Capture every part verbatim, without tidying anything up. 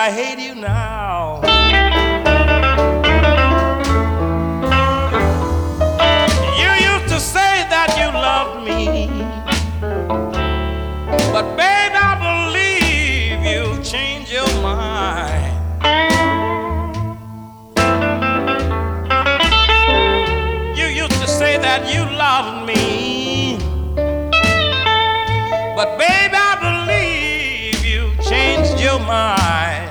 I hate you now. You used to say that you loved me, but babe, I believe you've changed your mind. You used to say that you loved me, but babe, I believe you've changed your mind.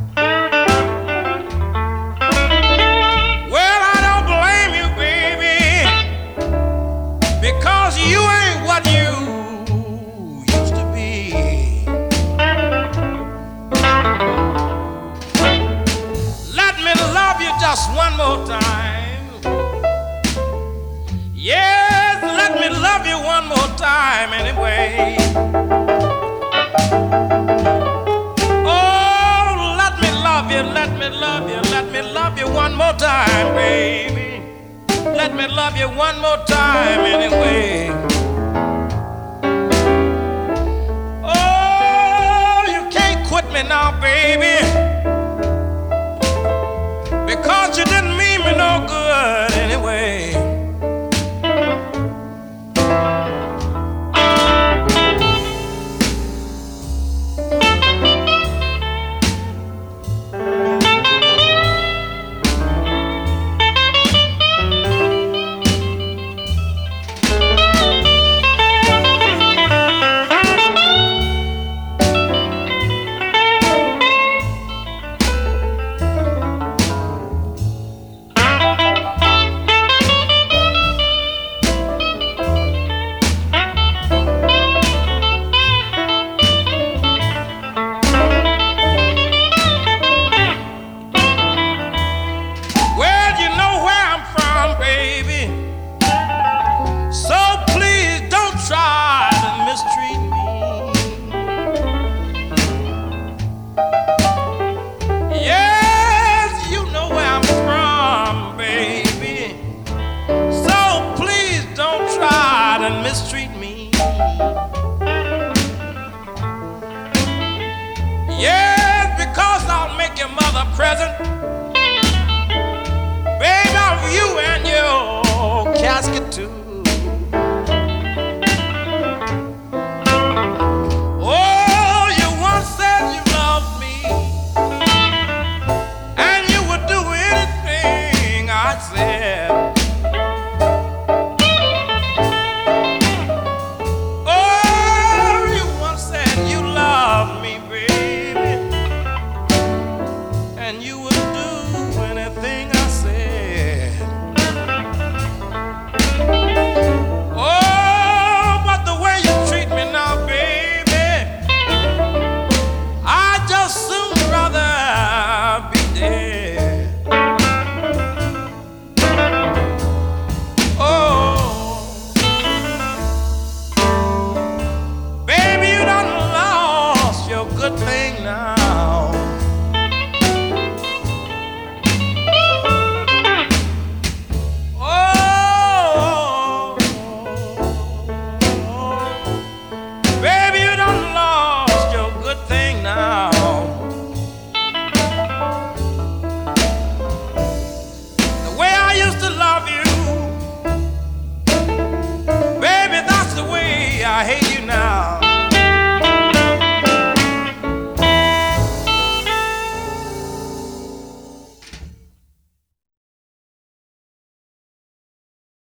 Well, I don't blame you, baby, because you ain't what you used to be. Let me love you just one more time. Yes, let me love you one more time anyway. Oh, let me love you, let me love you, let me love you one more time, baby. Let me love you one more time anyway. Oh, you can't quit me now, baby, because you didn't mean me no good anyway. Mistreat me. Yes, because I'll make your mother present, baby, of you and your casket too. Oh, you once said you loved me, and you would do anything I said. And you would do anything I said. Oh, but the way you treat me now, baby, I'd just soon rather be dead. Oh, baby, you done lost your good thing now. I hate you now.